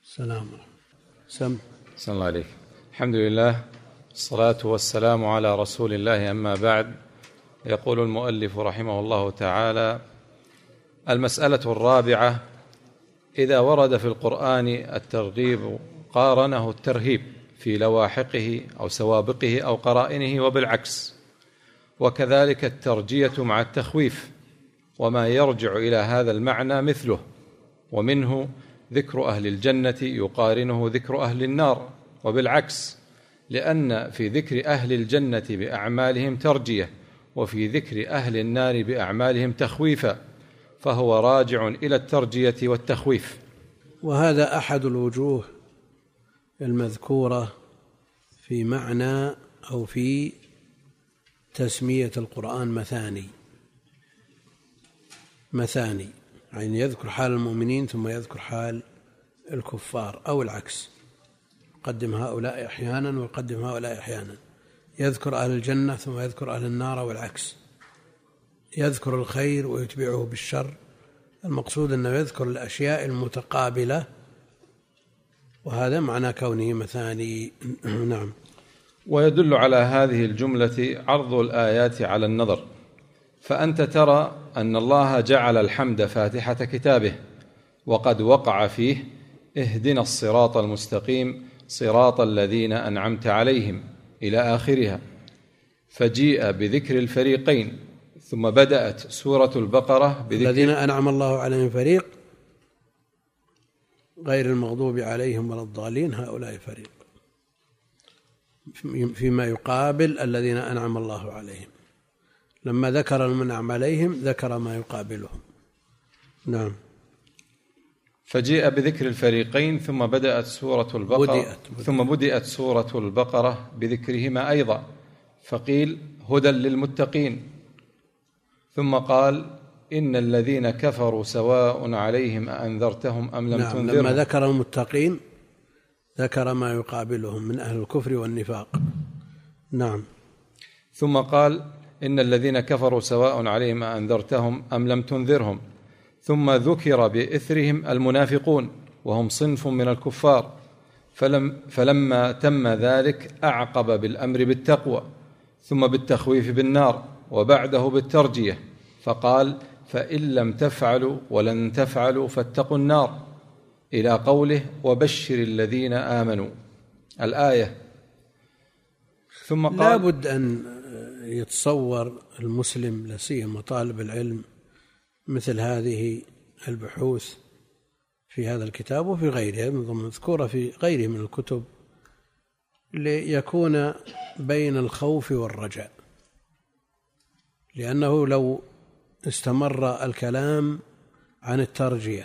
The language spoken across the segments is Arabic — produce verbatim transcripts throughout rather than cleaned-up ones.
السلام سم صلى الله عليك. الحمد لله، الصلاة والسلام على رسول الله، أما بعد. يقول المؤلف رحمه الله تعالى: المسألة الرابعة: إذا ورد في القرآن الترغيب قارنه الترهيب في لواحقه أو سوابقه أو قرائنه، وبالعكس، وكذلك الترجية مع التخويف، وما يرجع إلى هذا المعنى مثله، ومنه ذكر أهل الجنة يقارنه ذكر أهل النار، وبالعكس، لأن في ذكر أهل الجنة بأعمالهم ترجية، وفي ذكر أهل النار بأعمالهم تخويفا، فهو راجع إلى الترجية والتخويف. وهذا أحد الوجوه المذكورة في معنى أو في تسمية القرآن مثاني مثاني يعني يذكر حال المؤمنين ثم يذكر حال الكفار، أو العكس، يقدم هؤلاء أحيانا ويقدم هؤلاء أحيانا، يذكر أهل الجنة ثم يذكر أهل النار، والعكس، يذكر الخير ويتبعه بالشر. المقصود أنه يذكر الأشياء المتقابلة، وهذا معنى كونه مثاني. نعم. ويدل على هذه الجملة عرض الآيات على النظر، فأنت ترى أن الله جعل الحمد فاتحة كتابه، وقد وقع فيه: اهدنا الصراط المستقيم صراط الذين أنعمت عليهم، إلى آخرها. فجيء بذكر الفريقين، ثم بدأت سورة البقرة بذكر الذين أنعم الله عليهم فريق، غير المغضوب عليهم ولا الضالين، هؤلاء فريق، فيما يقابل الذين أنعم الله عليهم. لما ذكر المنعم عليهم ذكر ما يقابلهم. نعم. فجيء بذكر الفريقين ثم بدأت سورة البقرة بدأت بدأت. ثم بدأت سورة البقرة بذكرهما أيضا، فقيل: هدى للمتقين. ثم قال: إن الذين كفروا سواء عليهم أأنذرتهم أم لم نعم. تنذرهم. لما ذكر المتقين ذكر ما يقابلهم من أهل الكفر والنفاق. نعم. ثم قال: إن الذين كفروا سواء عليهم أأنذرتهم أم لم تنذرهم. ثم ذكر بإثرهم المنافقون، وهم صنف من الكفار، فلم فلما تم ذلك أعقب بالأمر بالتقوى، ثم بالتخويف بالنار، وبعده بالترجية، فقال: فإن لم تفعلوا ولن تفعلوا فاتقوا النار، إلى قوله: وبشر الذين آمنوا، الآية. ثم قال: لا بد أن يتصور المسلم، لا سيما طالب العلم، مثل هذه البحوث في هذا الكتاب وفي غيره، مذكورة في غيره من الكتب، ليكون بين الخوف والرجاء، لأنه لو استمر الكلام عن الترجية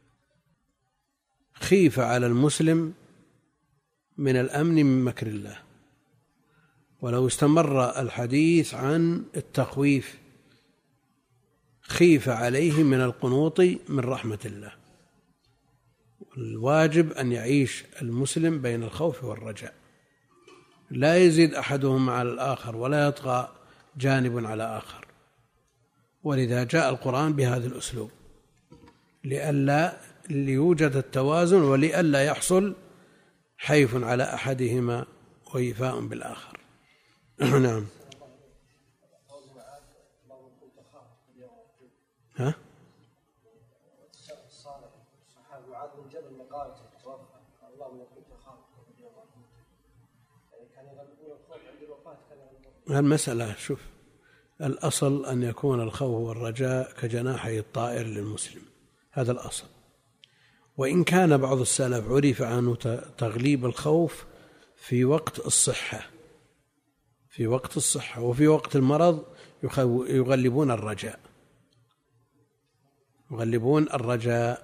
خيف على المسلم من الأمن من مكر الله، ولو استمر الحديث عن التخويف خيف عليه من القنوط من رحمة الله. الواجب أن يعيش المسلم بين الخوف والرجاء، لا يزيد أحدهما على الآخر ولا يطغى جانب على آخر. ولذا جاء القرآن بهذا الأسلوب، لئلا ليوجد التوازن، ولئلا يحصل حيف على أحدهما وإيفاء بالآخر. نعم. ها؟ المسألة شوف، الأصل أن يكون الخوف والرجاء كجناحي الطائر للمسلم، هذا الأصل. وإن كان بعض السلف عرف عنه تغليب الخوف في وقت الصحة في وقت الصحة وفي وقت المرض يغلبون الرجاء يغلبون الرجاء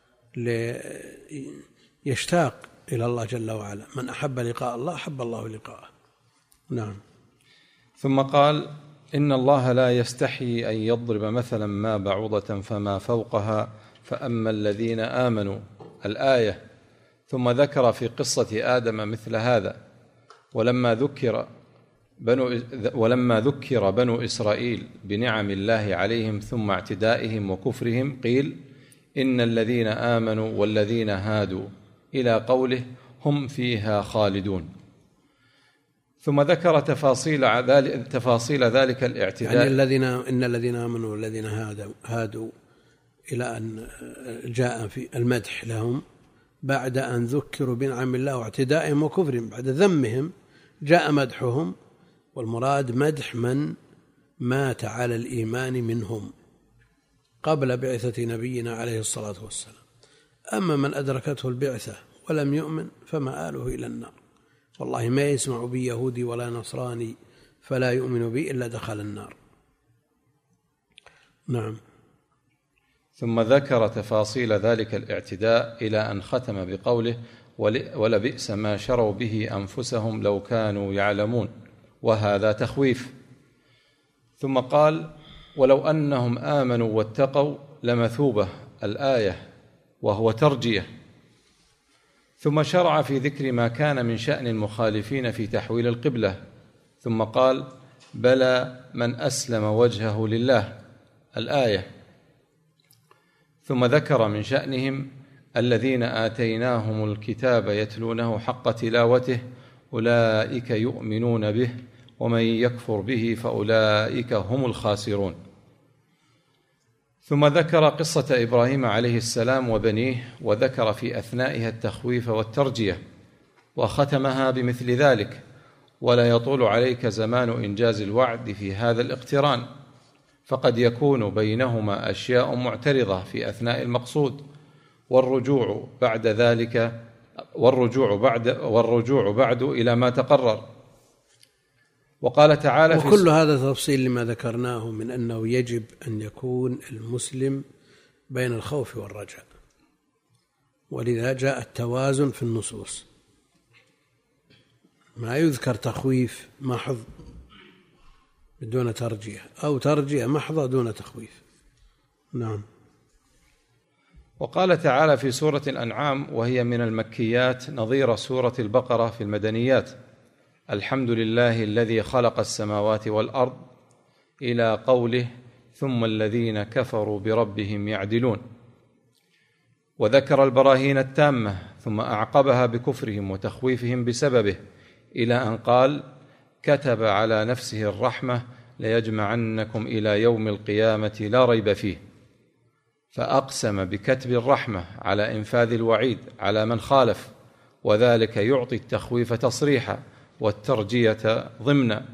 ليشتاق إلى الله جل وعلا. من أحب لقاء الله أحب الله لقاءه. نعم. ثم قال: إن الله لا يستحي أن يضرب مثلا ما بعوضة فما فوقها فأما الذين آمنوا، الآية. ثم ذكر في قصة آدم مثل هذا، ولما ذكر بنو ولما ذكر بنو إسرائيل بنعم الله عليهم ثم اعتدائهم وكفرهم قيل: إن الذين آمنوا والذين هادوا إلى قوله هم فيها خالدون. ثم ذكر تفاصيل ذلك تفاصيل ذلك الاعتداء، يعني الذين إن الذين آمنوا والذين هادوا هادوا إلى أن جاء في المدح لهم بعد أن ذكروا بنعم الله واعتدائهم وكفرهم، بعد ذمهم جاء مدحهم، والمراد مدح من مات على الإيمان منهم قبل بعثة نبينا عليه الصلاة والسلام. أما من أدركته البعثة ولم يؤمن فما آله إلى النار. والله ما يسمع بي يهودي ولا نصراني فلا يؤمن بي إلا دخل النار. نعم. ثم ذكر تفاصيل ذلك الاعتداء إلى أن ختم بقوله ولبئس ما شروا به أنفسهم لو كانوا يعلمون، وهذا تخويف. ثم قال ولو أنهم آمنوا واتقوا لمثوبة الآية، وهو ترجية. ثم شرع في ذكر ما كان من شأن المخالفين في تحويل القبلة، ثم قال بلى من أسلم وجهه لله الآية. ثم ذكر من شأنهم الذين آتيناهم الكتاب يتلونه حق تلاوته أولئك يؤمنون به ومن يكفر به فأولئك هم الخاسرون. ثم ذكر قصة إبراهيم عليه السلام وبنيه، وذكر في أثنائها التخويف والترجية، وختمها بمثل ذلك. ولا يطول عليك زمان إنجاز الوعد في هذا الاقتران، فقد يكون بينهما أشياء معترضة في أثناء المقصود، والرجوع بعد ذلك والرجوع بعد والرجوع بعد إلى ما تقرر. وقال تعالى وكل هذا تفصيل لما ذكرناه من أنه يجب أن يكون المسلم بين الخوف والرجاء، ولذا جاء التوازن في النصوص، ما يذكر تخويف محض دون ترجية أو ترجية محضة دون تخويف. نعم. وقال تعالى في سورة الأنعام وهي من المكيات نظير سورة البقرة في المدنيات الحمد لله الذي خلق السماوات والأرض إلى قوله ثم الذين كفروا بربهم يعدلون، وذكر البراهين التامة ثم أعقبها بكفرهم وتخويفهم بسببه إلى أن قال كتب على نفسه الرحمة ليجمعنكم إلى يوم القيامة لا ريب فيه، فأقسم بكتب الرحمة على إنفاذ الوعيد على من خالف، وذلك يعطي التخويف تصريحا والترجية ضمنا.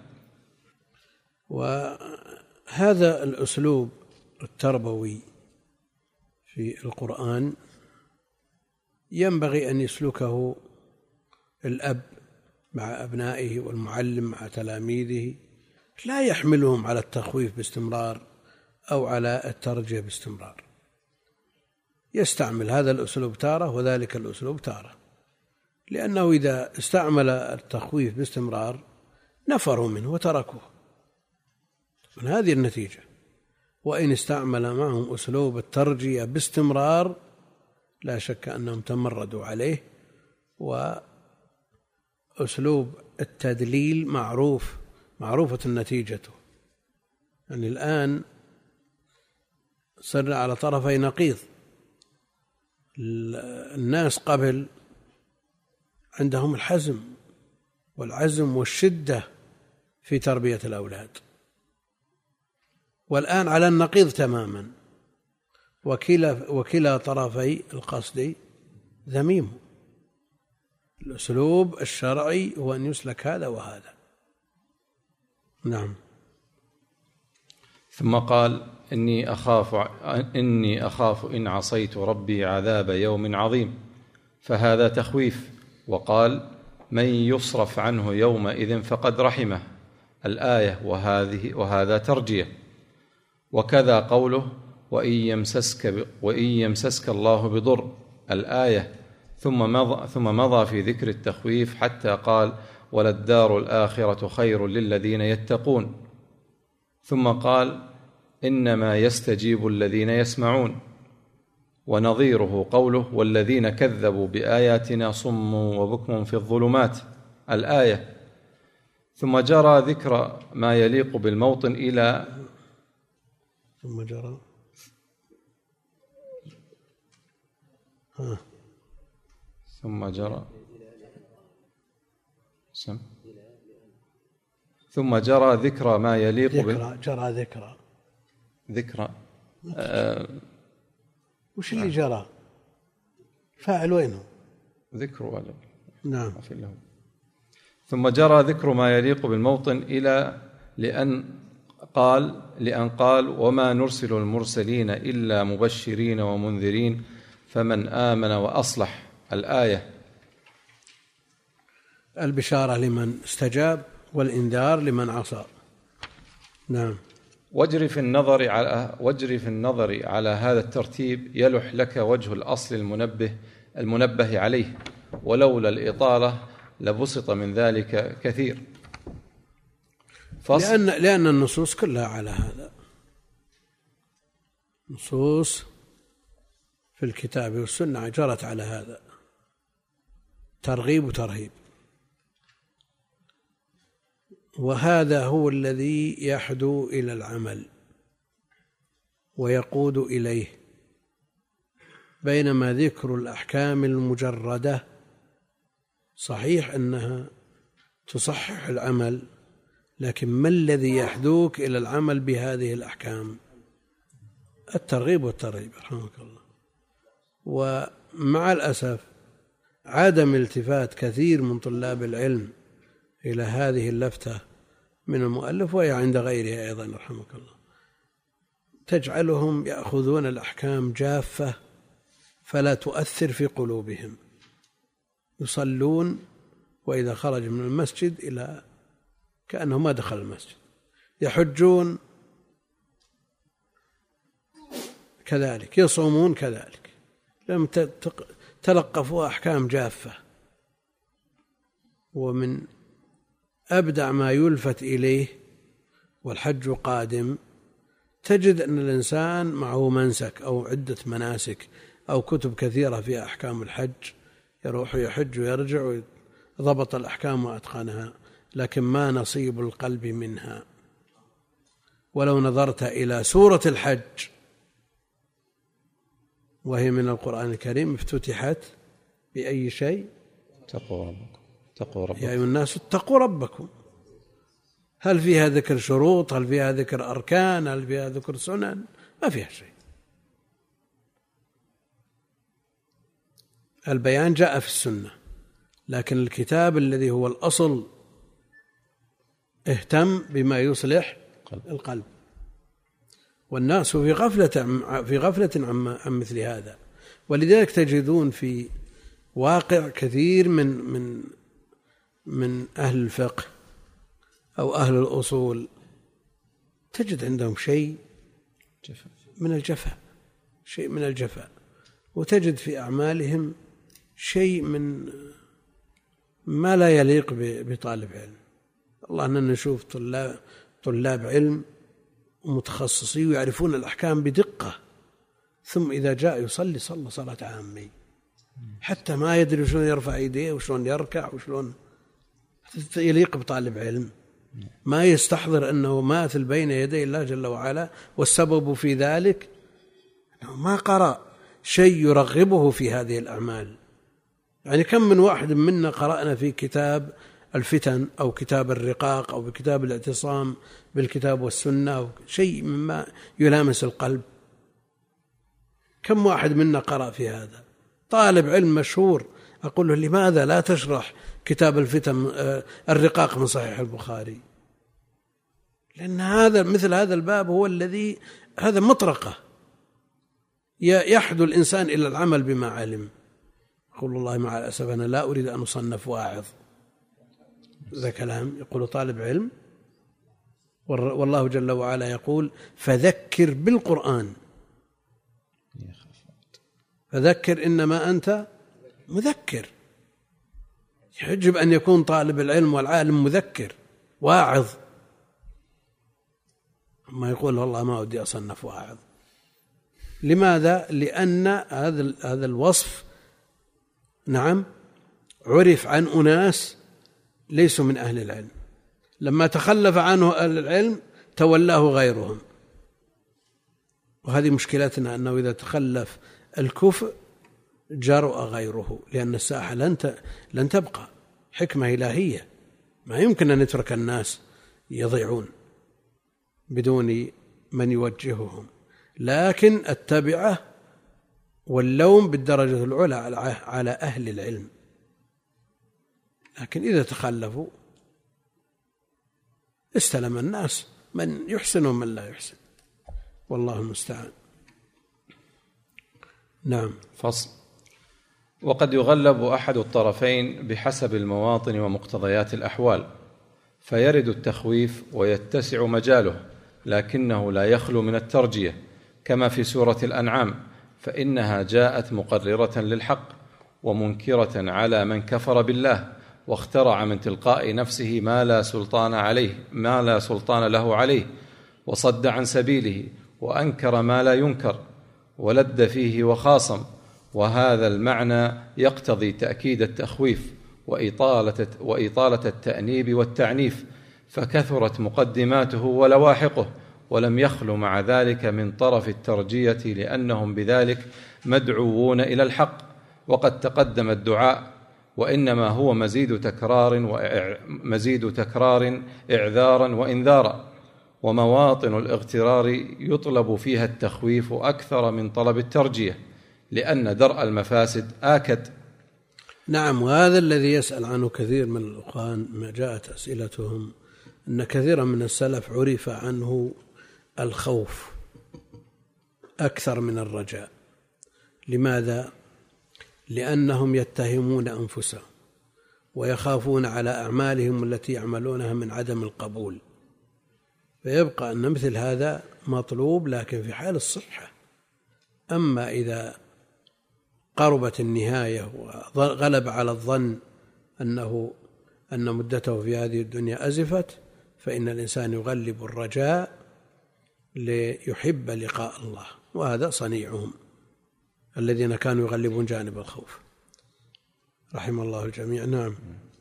وهذا الأسلوب التربوي في القرآن ينبغي أن يسلكه الأب مع أبنائه والمعلم مع تلاميذه، لا يحملهم على التخويف باستمرار أو على الترجية باستمرار، يستعمل هذا الأسلوب تارة وذلك الأسلوب تارة، لأنه إذا استعمل التخويف باستمرار نفروا منه وتركوه، من هذه النتيجة. وإن استعمل معهم أسلوب الترجية باستمرار لا شك أنهم تمردوا عليه. وأسلوب التدليل معروف معروفة النتيجة، يعني الآن صرنا على طرفي نقيض. الناس قبل عندهم الحزم والعزم والشدة في تربية الأولاد، والآن على النقيض تماما، وكلا وكلا طرفي القصد ذميم. الأسلوب الشرعي هو أن يسلك هذا وهذا. نعم. ثم قال إني أخاف إني أخاف إن عصيت ربي عذاب يوم عظيم، فهذا تخويف. وقال من يصرف عنه يومئذ فقد رحمه الآية، وهذه وهذا ترجية. وكذا قوله وإن يمسسك وإن يمسسك الله بضر الآية، ثم مضى ثم مضى في ذكر التخويف حتى قال وللدار الآخرة خير للذين يتقون، ثم قال إنما يستجيب الذين يسمعون. ونظيره قوله والذين كذبوا بآياتنا صم وبكم في الظلمات الآية. ثم جرى ذكر ما يليق بالموطن إلى ثم جرى ها ثم جرى سم ثم جرى ذكرى ما يليق ذكرى جرى ذكرى ذكرى آه وش اللي جرى؟ فاعل وينه؟ ذكر ولا نعم. ثم جرى ذكر ما يليق بالموطن إلى لأن قال لأن قال وما نرسل المرسلين إلا مبشرين ومنذرين فمن آمن وأصلح. الآية البشارة لمن استجاب والإنذار لمن عصى. نعم. واجري في النظر على واجري في النظر على هذا الترتيب يلح لك وجه الأصل المنبه المنبه عليه، ولولا الإطالة لبسط من ذلك كثير. لأن لأن النصوص كلها على هذا، نصوص في الكتاب والسنة جرت على هذا، ترغيب وترهيب، وهذا هو الذي يحدو إلى العمل ويقود إليه، بينما ذكر الأحكام المجردة صحيح أنها تصحح العمل، لكن ما الذي يحدوك إلى العمل بهذه الأحكام؟ الترغيب والترهيب رحمك الله. ومع الأسف عدم التفات كثير من طلاب العلم إلى هذه اللفتة من المؤلف وهي عند غيره أيضا رحمك الله، تجعلهم يأخذون الأحكام جافة فلا تؤثر في قلوبهم، يصلون وإذا خرج من المسجد إلى كأنه ما دخل المسجد، يحجون كذلك، يصومون كذلك، لم تلقفوا أحكام جافة. ومن أبدع ما يلفت إليه والحج قادم تجد أن الإنسان معه منسك أو عدة مناسك أو كتب كثيرة في أحكام الحج، يروح يحج ويرجع وضبط الأحكام وأتقنها، لكن ما نصيب القلب منها. ولو نظرت إلى سورة الحج وهي من القرآن الكريم افتتحت بأي شيء؟ اتقوا ربكم اتقوا ربكم يا أيها الناس اتقوا ربكم. هل فيها ذكر شروط؟ هل فيها ذكر أركان؟ هل فيها ذكر سنن؟ ما فيها شيء. البيان جاء في السنة، لكن الكتاب الذي هو الأصل اهتم بما يصلح القلب، والناس في غفلة في غفلة عن مثل هذا. ولذلك تجدون في واقع كثير من من من أهل الفقه أو أهل الأصول تجد عندهم شيء من الجفاء، شيء من الجفاء، وتجد في أعمالهم شيء من ما لا يليق بطالب علم. الله أننا نشوف طلاب طلاب علم متخصصين ويعرفون الأحكام بدقة، ثم إذا جاء يصلي صلى صلاة عامي، حتى ما يدري شلون يرفع يديه وشلون يركع وشلون يليق بطالب علم، ما يستحضر أنه ماثل بين يدي الله جل وعلا، والسبب في ذلك أنه ما قرأ شيء يرغبه في هذه الأعمال. يعني كم من واحد منا قرأنا في كتاب الفتن أو كتاب الرقاق أو بكتاب الاعتصام بالكتاب والسنة أو شيء مما يلامس القلب؟ كم واحد منا قرأ في هذا؟ طالب علم مشهور أقول له لماذا لا تشرح كتاب الفتن الرقاق من صحيح البخاري؟ لأن هذا مثل هذا الباب هو الذي هذا مطرقة يحدو الإنسان إلى العمل بما علم. يقول الله مع الأسف أنا لا أريد أن أصنف واعظ، هذا كلام يقول طالب علم، والله جل وعلا يقول فذكر بالقرآن، فذكر إنما أنت مذكر. يجب أن يكون طالب العلم والعالم مذكر واعظ، ما يقول والله ما أودي أصنف واعظ. لماذا؟ لأن هذا هذا الوصف نعم عرف عن أناس ليسوا من أهل العلم، لما تخلف عنه أهل العلم تولاه غيرهم. وهذه مشكلتنا، أنه إذا تخلف الكفء جرؤ غيره، لأن الساحة لن تبقى، حكمة إلهية، ما يمكن أن يترك الناس يضيعون بدون من يوجههم، لكن التبعة واللوم بالدرجة العلى على أهل العلم، لكن إذا تخلفوا استلم الناس من يحسن ومن لا يحسن، والله المستعان. نعم. فصل. وقد يغلب أحد الطرفين بحسب المواطن ومقتضيات الأحوال، فيرد التخويف ويتسع مجاله، لكنه لا يخلو من الترجية، كما في سورة الأنعام، فإنها جاءت مقررة للحق ومنكرة على من كفر بالله واخترع من تلقاء نفسه ما لا سلطان عليه ما لا سلطان له عليه، وصد عن سبيله وأنكر ما لا ينكر ولد فيه وخاصم. وهذا المعنى يقتضي تأكيد التخويف وإطالة, وإطالة التأنيب والتعنيف، فكثرت مقدماته ولواحقه، ولم يخل مع ذلك من طرف الترجية، لأنهم بذلك مدعوون إلى الحق. وقد تقدم الدعاء، وإنما هو مزيد تكرار مزيد تكرار إعذارا وإنذارا، ومواطن الاغترار يطلب فيها التخويف أكثر من طلب الترجية، لأن درء المفاسد آكد. نعم. وهذا الذي يسأل عنه كثير من الأخوان ما جاءت أسئلتهم، أن كثيرا من السلف عرف عنه الخوف أكثر من الرجاء. لماذا؟ لأنهم يتهمون أنفسهم ويخافون على أعمالهم التي يعملونها من عدم القبول، فيبقى أن مثل هذا مطلوب لكن في حال الصحة. أما إذا قربت النهاية وغلب على الظن أنه أن مدته في هذه الدنيا أزفت، فإن الإنسان يغلب الرجاء ليحب لقاء الله، وهذا صنيعهم الذين كانوا يغلبون جانب الخوف، رحم الله الجميع. نعم.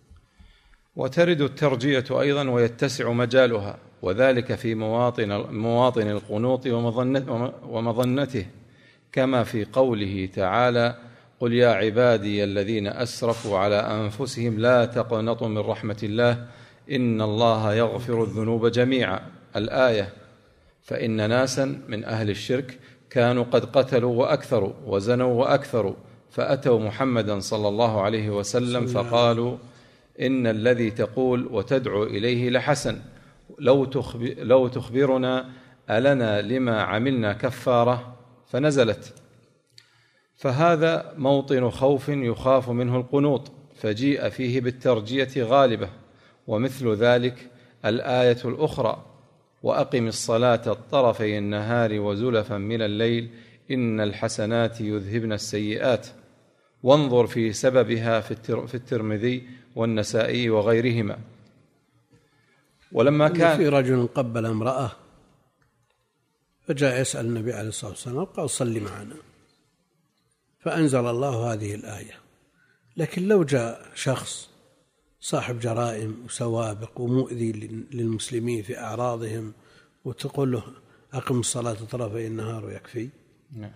وترد الترجية أيضا ويتسع مجالها، وذلك في مواطن, مواطن القنوط ومظنته، كما في قوله تعالى: قل يا عبادي الذين أسرفوا على أنفسهم لا تقنطوا من رحمة الله إن الله يغفر الذنوب جميعا، الآية. فإن ناسا من أهل الشرك كانوا قد قتلوا وأكثروا وزنوا وأكثروا، فأتوا محمدا صلى الله عليه وسلم فقالوا: إن الذي تقول وتدعو إليه لحسن، لو تخبرنا ألنا لما عملنا كفارة، فنزلت. فهذا موطن خوف يخاف منه القنوط، فجيء فيه بالترجية غالبة. ومثل ذلك الآية الأخرى: وأقم الصلاة طرفي النهار وزلفا من الليل إن الحسنات يذهبن السيئات، وانظر في سببها في الترمذي والنسائي وغيرهما. ولما كان في رجل قبل امرأة فجاء يسأل النبي عليه الصلاة والسلام قال: صل معنا، فأنزل الله هذه الآية. لكن لو جاء شخص صاحب جرائم وسوابق ومؤذي للمسلمين في أعراضهم وتقول له أقم الصلاة طرفي النهار ويكفي؟ نعم.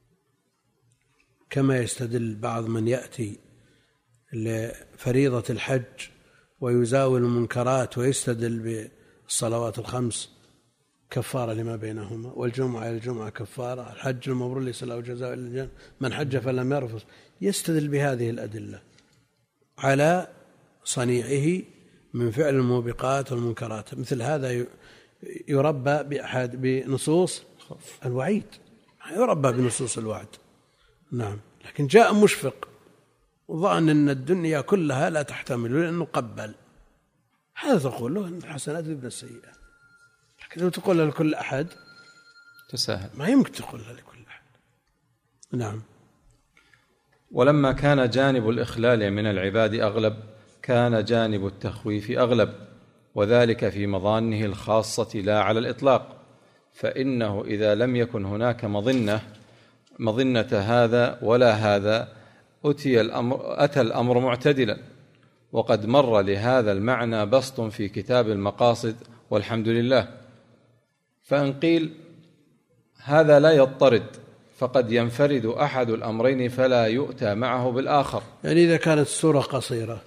كما يستدل بعض من يأتي لفريضة الحج ويزاول المنكرات ويستدل بالصلوات الخمس كفارة لما بينهما، والجمعة إلى الجمعة كفارة، الحج المبرور ليس له جزاء إلا الجنة، من حج فلم يرفث، يستدل بهذه الأدلة على صنيعه من فعل الموبقات والمنكرات. مثل هذا يربى بأحد بنصوص الوعيد، يربى بنصوص الوعد. نعم. لكن جاء مشفق وظن أن الدنيا كلها لا تحتمل لأنه قبل، هذا تقول له أن الحسنات ابن السيئات. لكن لو تقولها لكل أحد تساهل، ما يمكن تقولها لكل أحد. نعم. ولما كان جانب الإخلال من العباد أغلب، كان جانب التخويف أغلب، وذلك في مظانه الخاصة لا على الإطلاق. فإنه إذا لم يكن هناك مظنة مظنة هذا ولا هذا أتي الأمر أتى الأمر معتدلا. وقد مر لهذا المعنى بسط في كتاب المقاصد والحمد لله. فإن قيل هذا لا يضطرد، فقد ينفرد أحد الأمرين فلا يؤتى معه بالآخر. يعني إذا كانت السورة قصيرة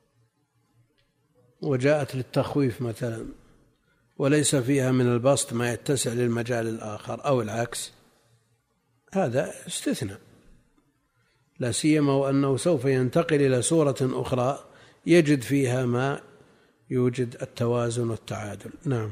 وجاءت للتخويف مثلا وليس فيها من البسط ما يتسع للمجال الآخر أو العكس، هذا استثناء، لا سيما وأنه سوف ينتقل إلى سورة أخرى يجد فيها ما يوجد التوازن والتعادل. نعم.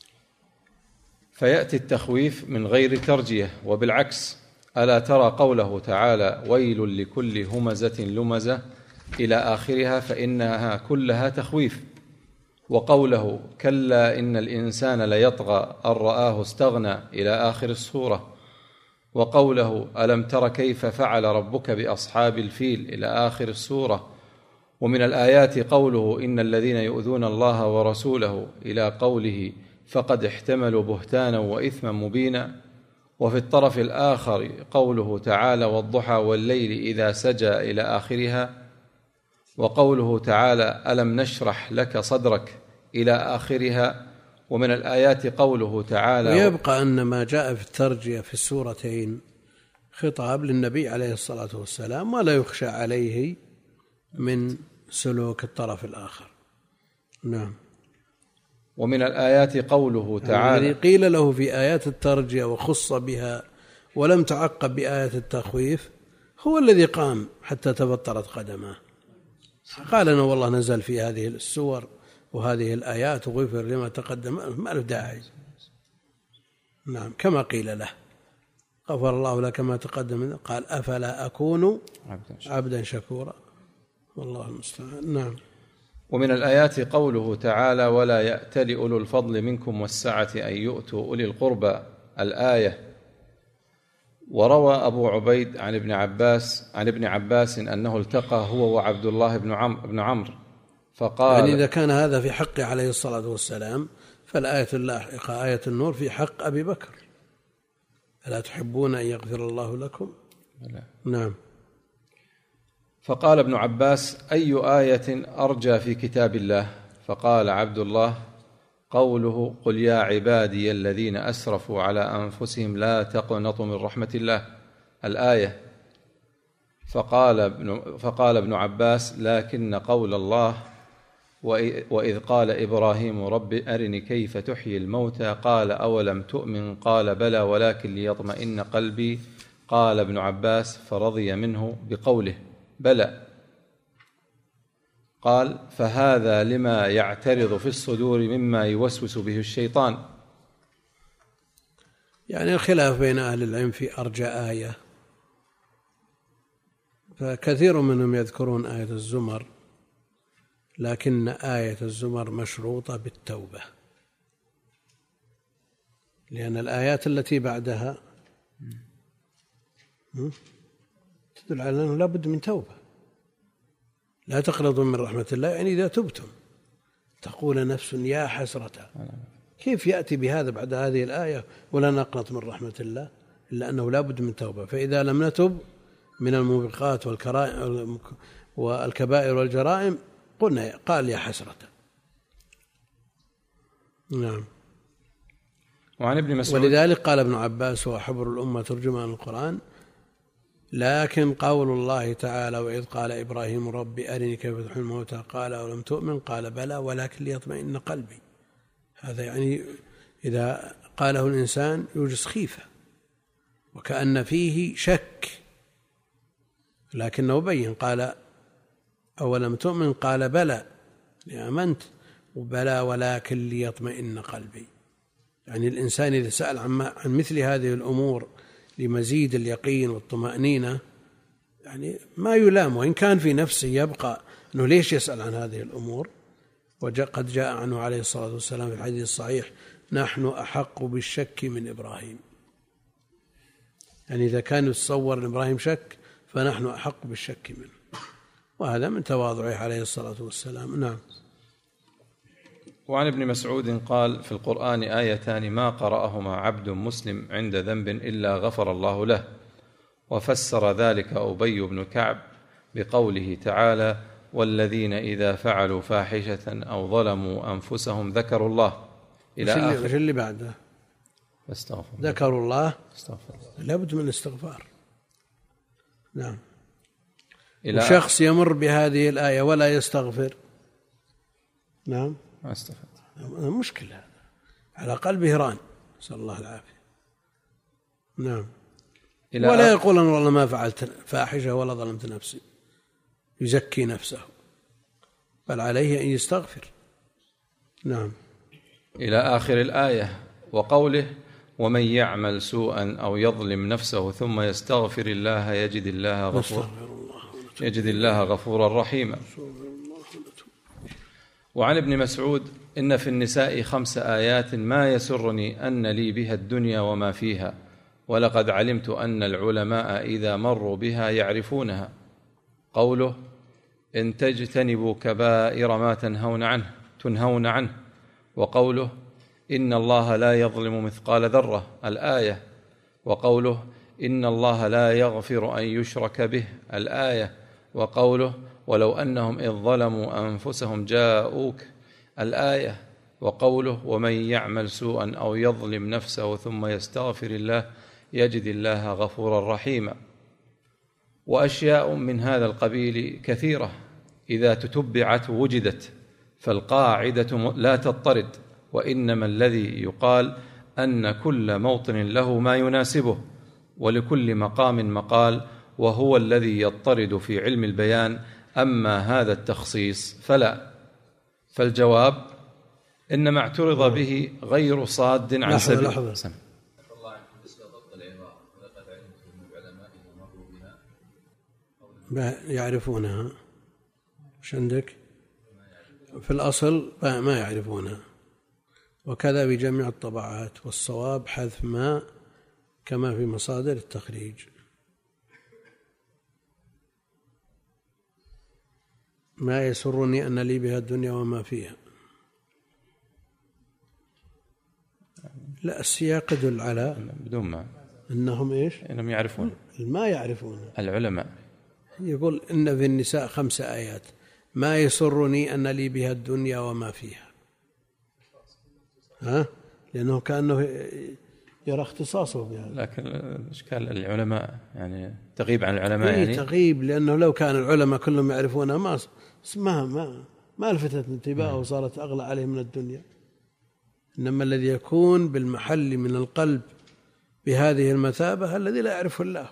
فيأتي التخويف من غير ترجية، وبالعكس: ألا ترى قوله تعالى: ويل لكل همزة لمزة إلى آخرها، فإنها كلها تخويف. وقوله: كلا إن الإنسان ليطغى أن رآه استغنى إلى آخر السورة. وقوله: ألم تر كيف فعل ربك بأصحاب الفيل إلى آخر السورة. ومن الآيات قوله: إن الذين يؤذون الله ورسوله إلى قوله: فقد احتملوا بهتانا وإثما مبينا. وفي الطرف الآخر قوله تعالى: والضحى والليل إذا سجى إلى آخرها. وقوله تعالى: ألم نشرح لك صدرك إلى آخرها. ومن الآيات قوله تعالى: ويبقى أن ما جاء في الترجية في السورتين خطاب للنبي عليه الصلاة والسلام، ولا يخشى عليه من سلوك الطرف الآخر. نعم. ومن الآيات قوله تعالى: يعني قيل له في آيات الترجية وخص بها ولم تعقب بآيات التخويف هو الذي قام حتى تبطرت قدماه، قال أنا والله نزل في هذه السور وهذه الآيات وغفر لما تقدم، ما له داعي. نعم. كما قيل له: غفر الله لك ما تقدم، قال: أفلا أكون عبدا شكورا. والله المستعان. نعم. ومن الآيات قوله تعالى: ولا يأتل أولو الفضل منكم والسعة أن يؤتوا أولي القربى، الآية. وروى أبو عبيد عن ابن عباس عن ابن عباس أنه التقى هو وعبد الله بن عمرو بن عمرو فقال: يعني إذا كان هذا في حق عليه الصلاة والسلام فالآية اللاحقة آية النور في حق أبي بكر: ألا تحبون أن يغفر الله لكم؟ لا. نعم. فقال ابن عباس: أي آية أرجى في كتاب الله؟ فقال عبد الله: قوله: قل يا عبادي الذين أسرفوا على أنفسهم لا تقنطوا من رحمة الله، الآية. فقال ابن, فقال ابن عباس: لكن قول الله: وإذ قال إبراهيم رب أرني كيف تحيي الموتى قال أولم تؤمن قال بلى ولكن ليطمئن قلبي. قال ابن عباس: فرضي منه بقوله بلى. قال: فهذا لما يعترض في الصدور مما يوسوس به الشيطان. يعني الخلاف بين أهل العلم في أرجى آية، فكثير منهم يذكرون آية الزمر، لكن آية الزمر مشروطة بالتوبة، لأن الآيات التي بعدها تدل على أنه لا بد من توبة. لا تقنطوا من رحمة الله، يعني إذا تبتم تقول نفس يا حسرة، كيف يأتي بهذا بعد هذه الآية ولا نقنط من رحمة الله؟ إلا أنه لا بد من توبة. فإذا لم نتب من الموبقات والكبائر والجرائم قلنا قال يا حسرة. نعم. وعن ابن مسعود: ولذلك قال ابن عباس هو حبر الأمة ترجمان القرآن: لكن قول الله تعالى: وإذ قال إبراهيم رب أرني كيف تحيي الموتى قال أولم تؤمن قال بلى ولكن ليطمئن قلبي. هذا يعني إذا قاله الإنسان يوجس خيفة وكأن فيه شك، لكنه بين قال أولم تؤمن قال بلى لآمنت، وبلى ولكن ليطمئن قلبي. يعني الإنسان إذا سأل عن مثل هذه الأمور لمزيد اليقين والطمأنينة يعني ما يلام، وإن كان في نفسه يبقى أنه ليش يسأل عن هذه الأمور. وقد جاء عنه عليه الصلاة والسلام في الحديث الصحيح: نحن أحق بالشك من إبراهيم. يعني إذا كان يتصور أن إبراهيم شك فنحن أحق بالشك منه، وهذا من تواضعه عليه الصلاة والسلام. نعم. وعن ابن مسعود قال: في القرآن آيتان ما قرأهما عبد مسلم عند ذنب إلا غفر الله له. وفسر ذلك أبي بن كعب بقوله تعالى: والذين إذا فعلوا فاحشة أو ظلموا أنفسهم ذكروا الله إلى آخر. وش اللي بعده؟ استغفر ذكروا الله استغفر لابد من الاستغفار. نعم. وشخص يمر بهذه الآية ولا يستغفر، نعم، ما استفاد، مشكلة، على قلبه ران، نسأل الله العافية. نعم. ولا يقول أنا والله ما فعلت فاحشة ولا ظلمت نفسي، يزكي نفسه، بل عليه أن يستغفر. نعم. إلى آخر الآية. وقوله ومن يعمل سوءا أو يظلم نفسه ثم يستغفر الله يجد الله غفورا يجد الله غفورا رحيما. وعن ابن مسعود إن في النساء خمس آيات ما يسرني أن لي بها الدنيا وما فيها، ولقد علمت أن العلماء إذا مروا بها يعرفونها. قوله إن تجتنبوا كبائر ما تنهون عنه تنهون عنه. وقوله إن الله لا يظلم مثقال ذرة، الآية. وقوله إن الله لا يغفر أن يشرك به، الآية. وقوله ولو أنهم إذ ظلموا أنفسهم جاءوك، الآية. وقوله ومن يعمل سوءا أو يظلم نفسه ثم يستغفر الله يجد الله غفورا رحيما. وأشياء من هذا القبيل كثيرة إذا تتبعت وجدت، فالقاعدة لا تضطرد، وإنما الذي يقال أن كل موطن له ما يناسبه، ولكل مقام مقال، وهو الذي يضطرد في علم البيان. أما هذا التخصيص فلا. فالجواب إنما اعترض به غير صاد عن سبيل. لحظة لحظة. يعرفونها، مش عندك في الأصل ما يعرفونها، وكذا بجميع الطبعات، والصواب حذف ما كما في مصادر التخريج. ما يسرني أن لي بها الدنيا وما فيها. لا، السياق يدل على بدون ما أنهم إيش؟ أنهم يعرفون، ما يعرفون العلماء. يقول إن في النساء خمس آيات ما يسرني أن لي بها الدنيا وما فيها، ها؟ لأنه كأنه يرى اختصاصه بهذا. لكن إشكال العلماء يعني تغيب عن العلماء، يعني تغيب، لأنه لو كان العلماء كلهم يعرفونها ما ما ما, ما لفتت انتباهه وصارت أغلى عليه من الدنيا. إنما الذي يكون بالمحل من القلب بهذه المثابة الذي لا يعرفه الله.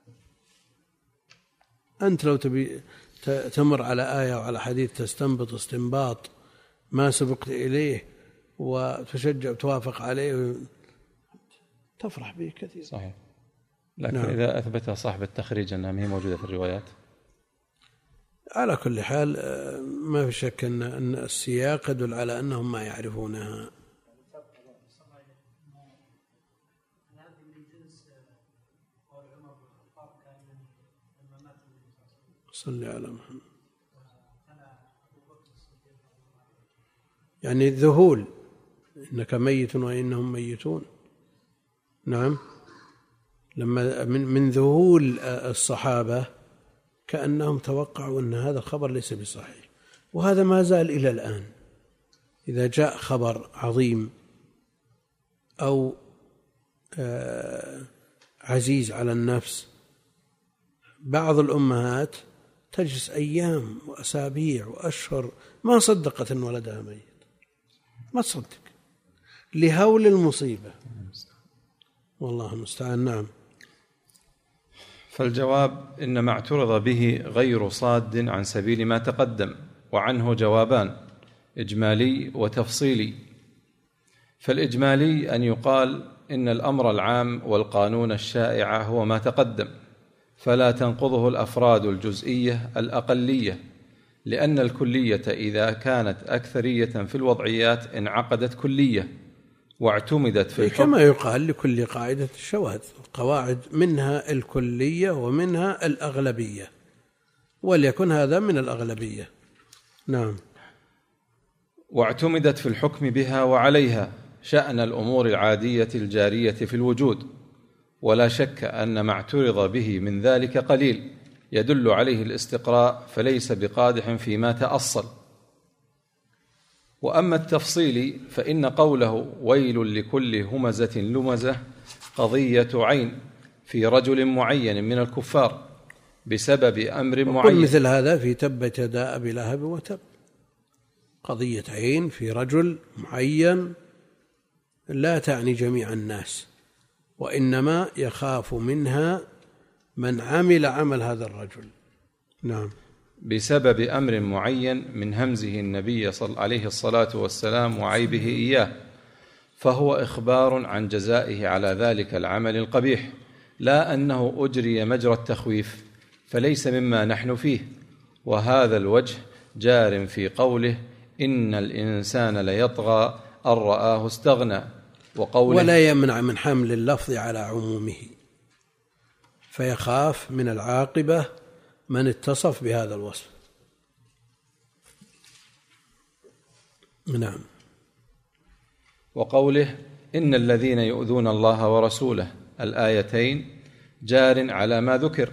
أنت لو تبي تمر على آية وعلى حديث تستنبط استنباط ما سبقت إليه وتشجع وتوافق عليه تفرح به كثير. صحيح. لكن نعم. إذا أثبت صاحب التخريج أنها هي موجودة في الروايات، على كل حال ما في شك أن السياق يدل على أنهم ما يعرفونها. صلي على محمد. يعني الذهول، إنك ميت وإنهم ميتون. نعم. لما من من ذهول الصحابة كأنهم توقعوا أن هذا الخبر ليس بصحيح، وهذا ما زال إلى الآن. إذا جاء خبر عظيم أو عزيز على النفس، بعض الأمهات تجلس أيام وأسابيع وأشهر ما صدقت أن ولدها ميت، ما تصدق لهول المصيبة، والله المستعان. نعم. فالجواب إنما اعترض به غير صاد عن سبيل ما تقدم، وعنه جوابان: إجمالي وتفصيلي. فالإجمالي أن يقال إن الأمر العام والقانون الشائع هو ما تقدم، فلا تنقضه الأفراد الجزئية الأقلية، لأن الكلية إذا كانت أكثرية في الوضعيات انعقدت كلية واعتمدت في الحكم، كما يقال لكل قاعدة الشواذ قواعد منها الكلية ومنها الأغلبية، وليكن هذا من الأغلبية. نعم. واعتمدت في الحكم بها وعليها شأن الأمور العادية الجارية في الوجود، ولا شك أن ما اعترض به من ذلك قليل يدل عليه الاستقراء، فليس بقادح فيما تأصل. وأما التفصيل فإن قوله ويل لكل همزة لمزة قضية عين في رجل معين من الكفار بسبب أمر معين. مثل هذا في تبت يدا أبي لهب وتب، قضية عين في رجل معين لا تعني جميع الناس، وإنما يخاف منها من عمل عمل هذا الرجل. نعم. بسبب أمر معين من همزه النبي صلى عليه الصلاة والسلام وعيبه إياه، فهو إخبار عن جزائه على ذلك العمل القبيح، لا أنه أجري مجرى التخويف، فليس مما نحن فيه. وهذا الوجه جار في قوله إن الإنسان ليطغى أن رآه استغنى، وقوله ولا يمنع من حمل اللفظ على عمومه، فيخاف من العاقبة من اتصف بهذا الوصف. نعم. وقوله إن الذين يؤذون الله ورسوله، الآيتين جار على ما ذكر.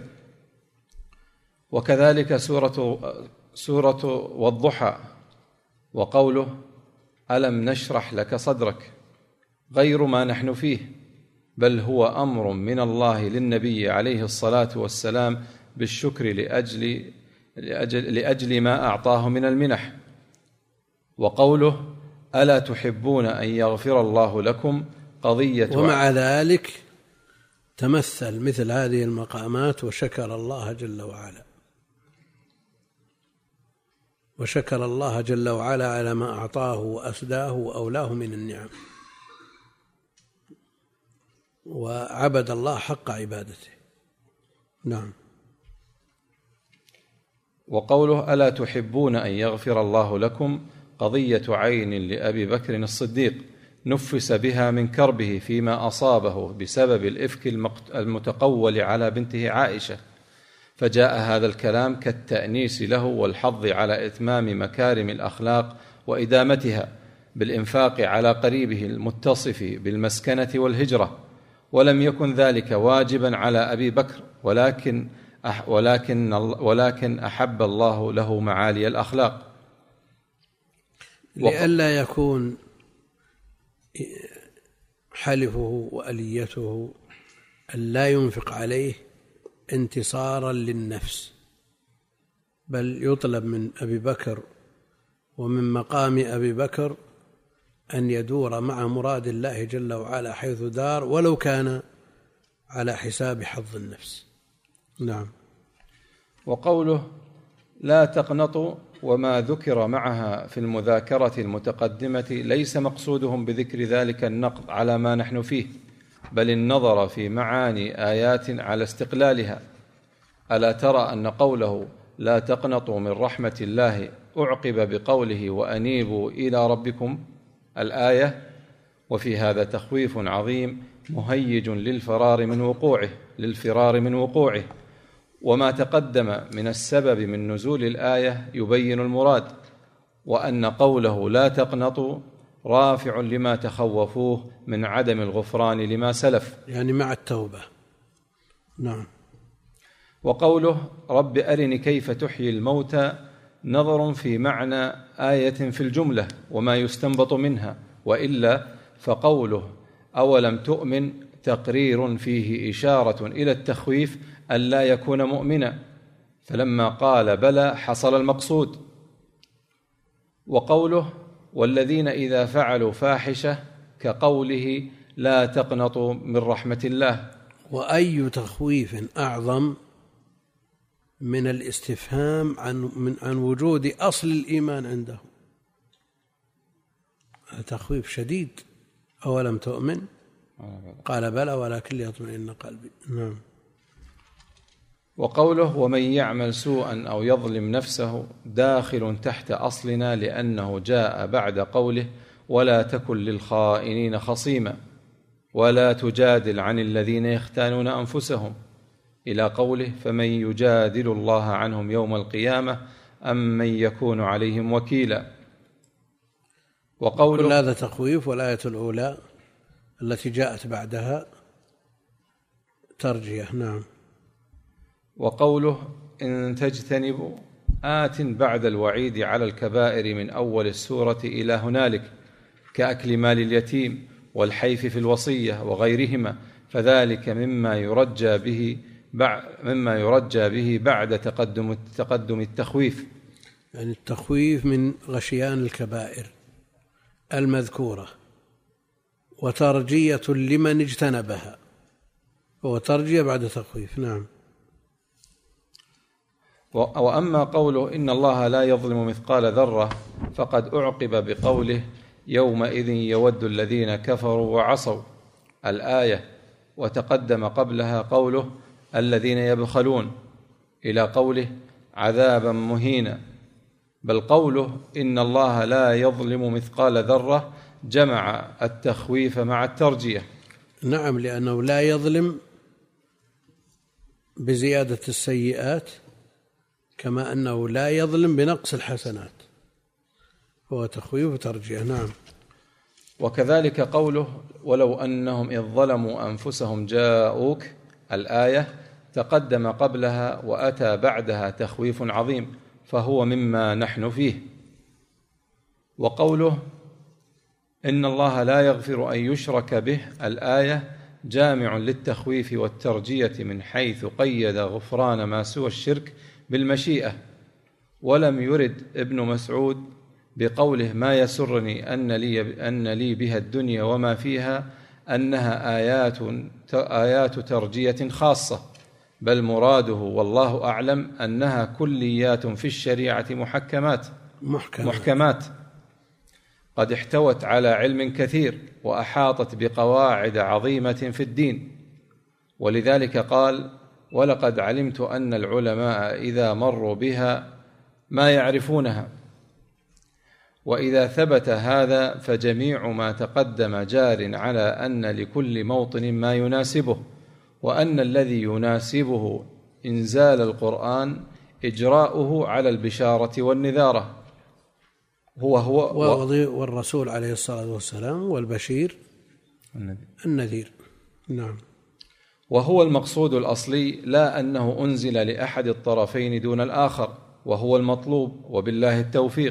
وكذلك سورة سورة والضحى، وقوله ألم نشرح لك صدرك، غير ما نحن فيه، بل هو أمر من الله للنبي عليه الصلاة والسلام بالشكر لأجل, لأجل, لأجل ما أعطاه من المنح. وقوله ألا تحبون أن يغفر الله لكم قضية، ومع ذلك تمثل مثل هذه المقامات وشكر الله جل وعلا، وشكر الله جل وعلا على ما أعطاه وأسداه وأولاه من النعم، وعبد الله حق عبادته. نعم. وقوله ألا تحبون أن يغفر الله لكم قضية عين لأبي بكر الصديق، نفس بها من كربه فيما أصابه بسبب الإفك المتقول على بنته عائشة، فجاء هذا الكلام كالتأنيس له والحظ على إتمام مكارم الأخلاق وإدامتها بالإنفاق على قريبه المتصف بالمسكنة والهجرة، ولم يكن ذلك واجبا على أبي بكر، ولكن ولكن ولكن أحب الله له معالي الأخلاق، لئلا يكون حلفه وأليته أن لا ينفق عليه انتصارا للنفس، بل يطلب من أبي بكر ومن مقام أبي بكر أن يدور مع مراد الله جل وعلا حيث دار، ولو كان على حساب حظ النفس. نعم. وقوله لا تقنطوا، وما ذكر معها في المذاكرة المتقدمة ليس مقصودهم بذكر ذلك النقض على ما نحن فيه، بل النظر في معاني آيات على استقلالها. ألا ترى أن قوله لا تقنطوا من رحمة الله أعقب بقوله وأنيبوا إلى ربكم الآية، وفي هذا تخويف عظيم مهيج للفرار من وقوعه للفرار من وقوعه وما تقدم من السبب من نزول الآية يبين المراد، وأن قوله لا تقنطوا رافع لما تخوفوه من عدم الغفران لما سلف، يعني مع التوبة. نعم. وقوله رب أرني كيف تحيي الموتى نظر في معنى آية في الجملة وما يستنبط منها، وإلا فقوله أولم تؤمن تقرير فيه إشارة إلى التخويف أن لا يكون مؤمنا، فلما قال بلى حصل المقصود. وقوله والذين إذا فعلوا فاحشة كقوله لا تقنطوا من رحمة الله. وأي تخويف أعظم من الاستفهام عن من عن وجود أصل الإيمان عنده؟ تخويف شديد. أولم تؤمن؟ قال بلى ولكن ليطمئن قلبي. نعم. وقوله ومن يعمل سوءا أو يظلم نفسه داخل تحت أصلنا، لأنه جاء بعد قوله ولا تكن للخائنين خصيما ولا تجادل عن الذين يختانون أنفسهم، إلى قوله فمن يجادل الله عنهم يوم القيامة أم من يكون عليهم وكيلا. وقوله كل هذا تخويف، والآية الأولى التي جاءت بعدها ترجية. نعم. وقوله إن تجتنبوا آت بعد الوعيد على الكبائر من أول السورة إلى هنالك، كأكل مال اليتيم والحيف في الوصية وغيرهما، فذلك مما يرجى به مما يرجى به بعد تقدم تقدم التخويف. يعني التخويف من غشيان الكبائر المذكورة، وترجية لمن اجتنبها، هو ترجية بعد تخويف. نعم. وأما قوله إن الله لا يظلم مثقال ذرة فقد أعقب بقوله يومئذ يود الذين كفروا وعصوا الآية، وتقدم قبلها قوله الذين يبخلون إلى قوله عذابا مهينا، بل قوله إن الله لا يظلم مثقال ذرة جمع التخويف مع الترجية. نعم، لأنه لا يظلم بزيادة السيئات كما أنه لا يظلم بنقص الحسنات، هو تخويف وترجية. نعم. وكذلك قوله ولو أنهم إذ ظلموا أنفسهم جاءوك الآية، تقدم قبلها وأتى بعدها تخويف عظيم، فهو مما نحن فيه. وقوله إن الله لا يغفر أن يشرك به الآية جامع للتخويف والترجية، من حيث قيد غفران ما سوى الشرك بالمشيئة. ولم يرد ابن مسعود بقوله ما يسرني أن لي, أن لي بها الدنيا وما فيها أنها آيات, آيات ترجية خاصة، بل مراده والله أعلم أنها كليات في الشريعة محكمات محكمات, محكمات قد احتوت على علم كثير وأحاطت بقواعد عظيمة في الدين. ولذلك قال ولقد علمت أن العلماء إذا مروا بها ما يعرفونها. وإذا ثبت هذا فجميع ما تقدم جار على أن لكل موطن ما يناسبه، وأن الذي يناسبه إنزال القرآن إجراؤه على البشارة والنذارة، هو هو والرسول عليه الصلاة والسلام والبشير النذير. نعم. وهو المقصود الأصلي، لا أنه أنزل لأحد الطرفين دون الآخر، وهو المطلوب، وبالله التوفيق.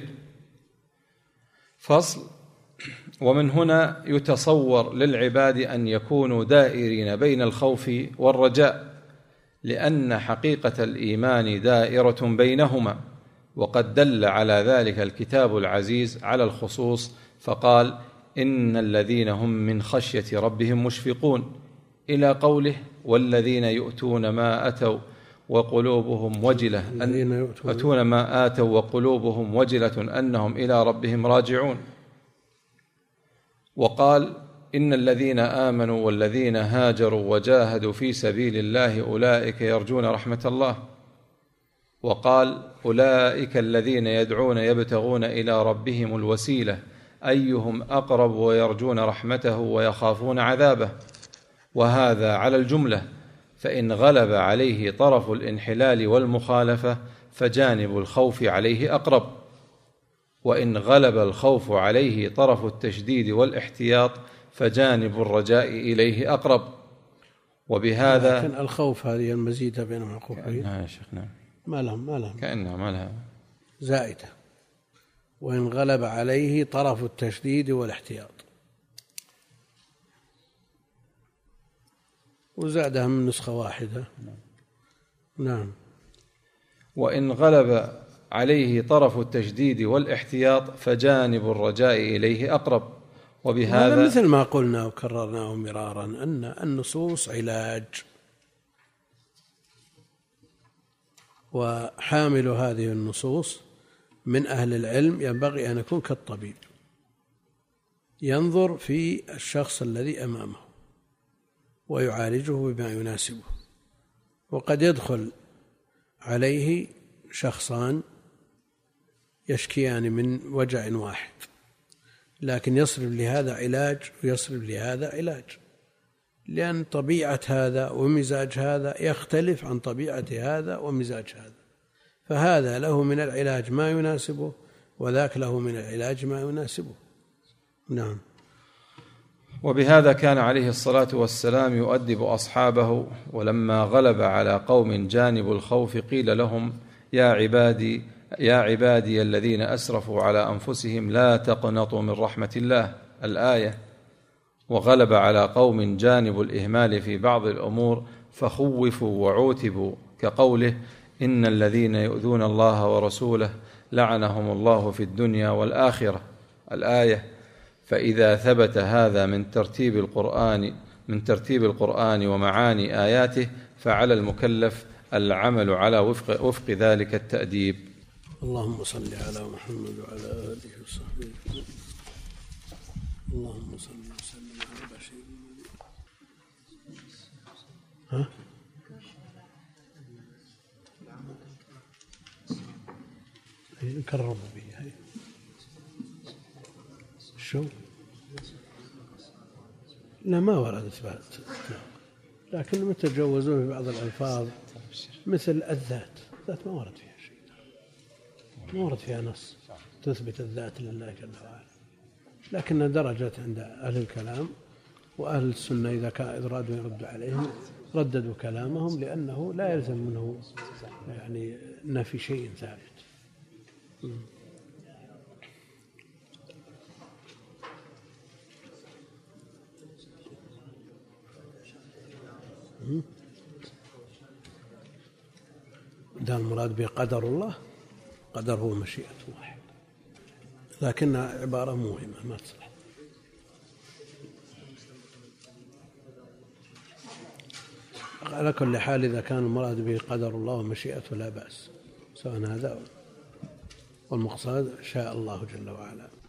فصل. ومن هنا يتصور للعباد أن يكونوا دائرين بين الخوف والرجاء، لأن حقيقة الإيمان دائرة بينهما، وقد دل على ذلك الكتاب العزيز على الخصوص، فقال إن الذين هم من خشية ربهم مشفقون، إلى قوله والذين يؤتون ما أتوا وقلوبهم وجلة أن يؤتون ما آتوا وقلوبهم وجلة أنهم إلى ربهم راجعون. وقال إن الذين آمنوا والذين هاجروا وجاهدوا في سبيل الله أولئك يرجون رحمة الله. وقال أولئك الذين يدعون يبتغون إلى ربهم الوسيلة أيهم أقرب ويرجون رحمته ويخافون عذابه. وهذا على الجملة، فإن غلب عليه طرف الانحلال والمخالفة فجانب الخوف عليه أقرب، وإن غلب الخوف عليه طرف التشديد والاحتياط فجانب الرجاء إليه أقرب. وبهذا لكن الخوف هذه المزيدة بين معقوفين يا شيخ. نعم. ما لهم ما لهم كأنها ما لها زائدة. وإن غلب عليه طرف التشديد والاحتياط، وزادها من نسخة واحدة. نعم. وإن غلب عليه طرف التشديد والاحتياط فجانب الرجاء إليه أقرب. وبهذا مثل ما قلنا وكررناه مرارا أن النصوص علاج، وحامل هذه النصوص من أهل العلم ينبغي أن يكون كالطبيب، ينظر في الشخص الذي أمامه ويعالجه بما يناسبه. وقد يدخل عليه شخصان يشكيان من وجع واحد، لكن يصرف لهذا علاج ويصرف لهذا علاج، لأن طبيعة هذا ومزاج هذا يختلف عن طبيعة هذا ومزاج هذا، فهذا له من العلاج ما يناسبه وذاك له من العلاج ما يناسبه. نعم. وبهذا كان عليه الصلاة والسلام يؤدب أصحابه، ولما غلب على قوم جانب الخوف قيل لهم يا عبادي يا عبادي الذين أسرفوا على أنفسهم لا تقنطوا من رحمة الله الآية. وغلب على قوم جانب الإهمال في بعض الأمور فخوفوا وعوتبوا، كقوله إن الذين يؤذون الله ورسوله لعنهم الله في الدنيا والآخرة الآية. فإذا ثبت هذا من ترتيب القرآن من ترتيب القرآن ومعاني آياته فعلى المكلف العمل على وفق, وفق ذلك التأديب. اللهم صل على محمد وعلى آله وصحبه. اللهم صل وسلم على بشير. ها نكرر بها هي شو لا ما ورد إثبات، لكن متى جوزوه في بعض الألفاظ مثل الذات، الذات ما ورد فيها شيء، ما ورد فيها نص تثبت الذات لله جل وعلا، لكن درجة عند أهل الكلام وأهل السنة إذا كان أرادوا يردوا عليهم رددوا كلامهم، لأنه لا يلزم منه يعني نفي شيء ثابت. ده المراد بقدر الله، قدر هو مشيئة الله، لكنها عبارة موهمة ما تصلح. على كل حال إذا كان المراد به قدر الله ومشيئته لا بأس، سواء هذا والمقصود شاء الله جل وعلا.